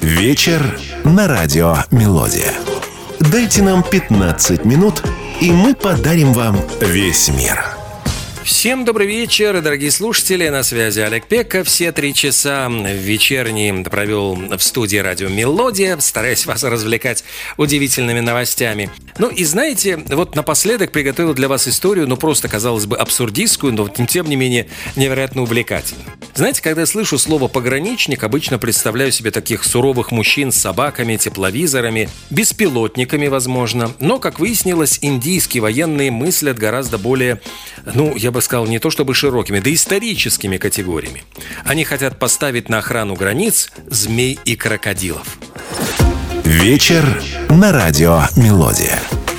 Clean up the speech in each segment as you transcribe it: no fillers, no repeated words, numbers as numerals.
Вечер на радио «Мелодия». Дайте нам 15 минут, и мы подарим вам весь мир. Всем добрый вечер, дорогие слушатели, на связи Олег Пекка. Все 3 часа вечерние провел в студии радио «Мелодия», стараясь вас развлекать удивительными новостями. Ну и знаете, вот напоследок приготовил для вас историю, просто, казалось бы, абсурдистскую, но тем не менее невероятно увлекательную. Знаете, когда я слышу слово «пограничник», обычно представляю себе таких суровых мужчин с собаками, тепловизорами, беспилотниками, возможно. Но, как выяснилось, индийские военные мыслят гораздо более, я бы сказал, не то чтобы широкими, да историческими категориями. Они хотят поставить на охрану границ змей и крокодилов. Вечер на радио «Мелодия».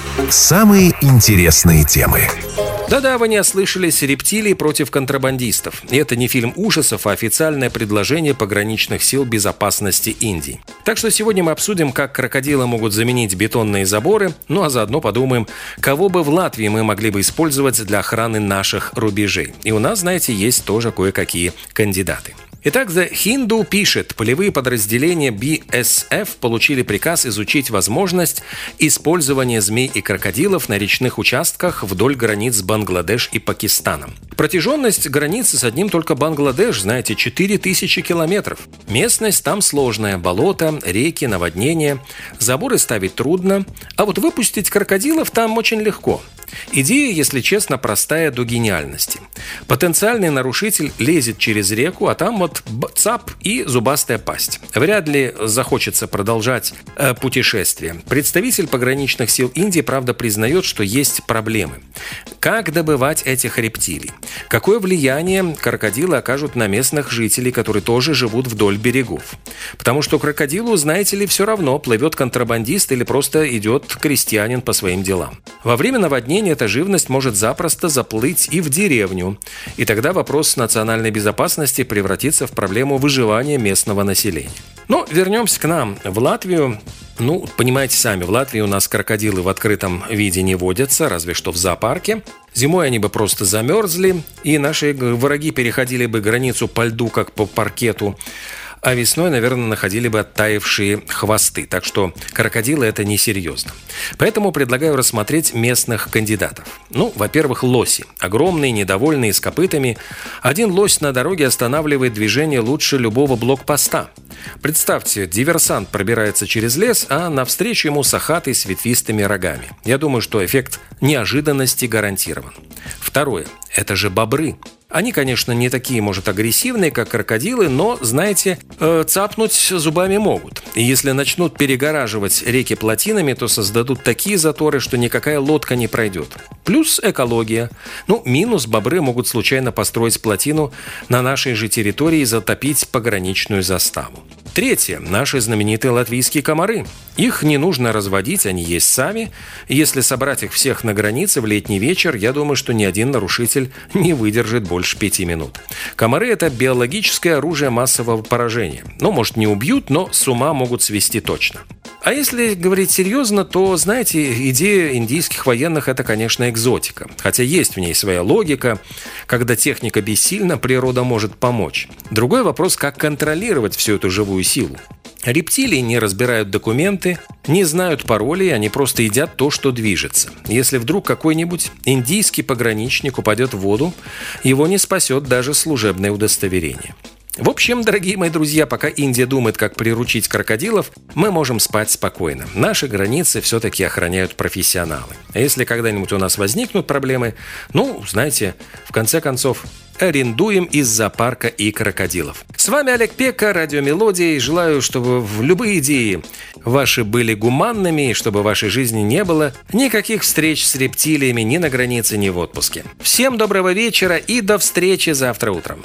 Самые интересные темы. Да-да, вы не ослышались, рептилии против контрабандистов. И это не фильм ужасов, а официальное предложение пограничных сил безопасности Индии. Так что сегодня мы обсудим, как крокодилы могут заменить бетонные заборы, а заодно подумаем, кого бы в Латвии мы могли бы использовать для охраны наших рубежей. И у нас, знаете, есть тоже кое-какие кандидаты. Итак, The Hindu пишет, полевые подразделения BSF получили приказ изучить возможность использования змей и крокодилов на речных участках вдоль границ с Бангладеш и Пакистаном. Протяженность границы с одним только Бангладеш, 4000 километров. Местность там сложная, болота, реки, наводнения. Заборы ставить трудно, а вот выпустить крокодилов там очень легко. Идея, если честно, простая до гениальности. Потенциальный нарушитель лезет через реку, а там цап и зубастая пасть. Вряд ли захочется продолжать путешествие. Представитель пограничных сил Индии, правда, признает, что есть проблемы. Как добывать этих рептилий? Какое влияние крокодилы окажут на местных жителей, которые тоже живут вдоль берегов? Потому что крокодилу, знаете ли, все равно, плывет контрабандист или просто идет крестьянин по своим делам. Во время наводнения эта живность может запросто заплыть и в деревню. И тогда вопрос национальной безопасности превратится в проблему выживания местного населения. Но вернемся к нам, в Латвию. Понимаете сами, в Латвии у нас крокодилы в открытом виде не водятся, разве что в зоопарке. Зимой они бы просто замерзли, и наши враги переходили бы границу по льду, как по паркету. А весной, наверное, находили бы оттаившие хвосты. Так что крокодилы – это несерьезно. Поэтому предлагаю рассмотреть местных кандидатов. Во-первых, лоси. Огромные, недовольные, с копытами. Один лось на дороге останавливает движение лучше любого блокпоста. Представьте, диверсант пробирается через лес, а навстречу ему сахатый с ветвистыми рогами. Я думаю, что эффект неожиданности гарантирован. Второе – это же бобры. Они, конечно, не такие, агрессивные, как крокодилы, но, знаете, цапнуть зубами могут. И если начнут перегораживать реки плотинами, то создадут такие заторы, что никакая лодка не пройдет. Плюс экология. Минус: бобры могут случайно построить плотину на нашей же территории и затопить пограничную заставу. Третье – наши знаменитые латвийские комары. Их не нужно разводить, они есть сами. Если собрать их всех на границе в летний вечер, я думаю, что ни один нарушитель не выдержит больше 5 минут. Комары – это биологическое оружие массового поражения. Может, не убьют, но с ума могут свести точно. А если говорить серьезно, то, знаете, идея индийских военных – это, конечно, экзотика. Хотя есть в ней своя логика. Когда техника бессильна, природа может помочь. Другой вопрос – как контролировать всю эту живую силу. Рептилии не разбирают документы, не знают паролей, они просто едят то, что движется. Если вдруг какой-нибудь индийский пограничник упадет в воду, его не спасет даже служебное удостоверение. В общем, дорогие мои друзья, пока Индия думает, как приручить крокодилов, мы можем спать спокойно. Наши границы все-таки охраняют профессионалы. А если когда-нибудь у нас возникнут проблемы, знаете, в конце концов, арендуем из зоопарка и крокодилов. С вами Олег Пекка, радио «Мелодия», и желаю, чтобы любые идеи ваши были гуманными, и чтобы в вашей жизни не было никаких встреч с рептилиями ни на границе, ни в отпуске. Всем доброго вечера и до встречи завтра утром.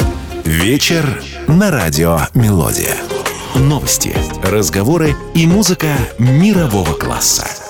Вечер на радио «Мелодия». Новости, разговоры и музыка мирового класса.